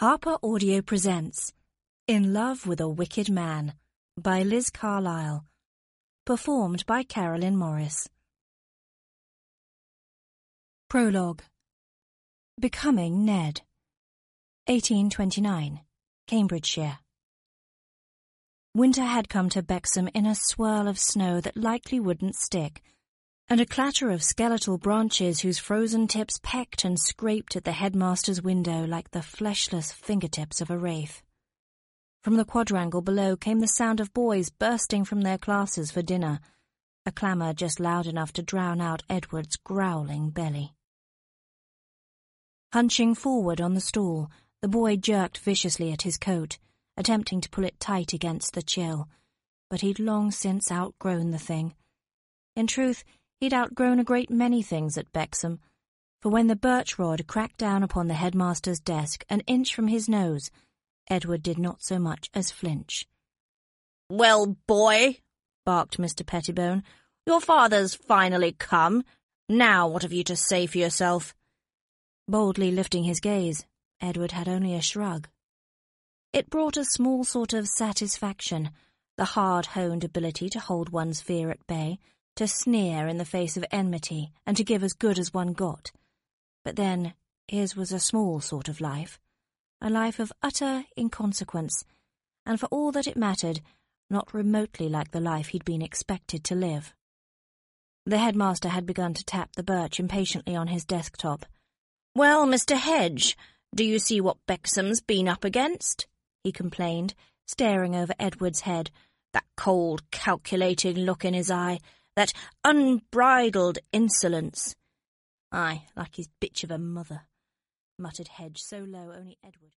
Harper Audio presents In Love with a Wicked Man by Liz Carlyle, performed by Carolyn Morris. Prologue. Becoming Ned. 1829, Cambridgeshire. Winter had come to Bexham in a swirl of snow that likely wouldn't stick, and a clatter of skeletal branches whose frozen tips pecked and scraped at the headmaster's window like the fleshless fingertips of a wraith. From the quadrangle below came the sound of boys bursting from their classes for dinner, a clamour just loud enough to drown out Edward's growling belly. Hunching forward on the stool, the boy jerked viciously at his coat, attempting to pull it tight against the chill, but he'd long since outgrown the thing. In truth, he'd outgrown a great many things at Bexham, for when the birch rod cracked down upon the headmaster's desk an inch from his nose, Edward did not so much as flinch. "Well, boy," barked Mr. Pettibone, "your father's finally come. Now what have you to say for yourself?" Boldly lifting his gaze, Edward had only a shrug. It brought a small sort of satisfaction, the hard-honed ability to hold one's fear at bay, to sneer in the face of enmity and to give as good as one got. But then, his was a small sort of life, a life of utter inconsequence, and for all that it mattered, not remotely like the life he'd been expected to live. The headmaster had begun to tap the birch impatiently on his desktop. "Well, Mr. Hedge, do you see what Bexham's been up against?" he complained, staring over Edward's head, that cold, calculating look in his eye, that unbridled insolence. "Aye, like his bitch of a mother," muttered Hedge so low only Edward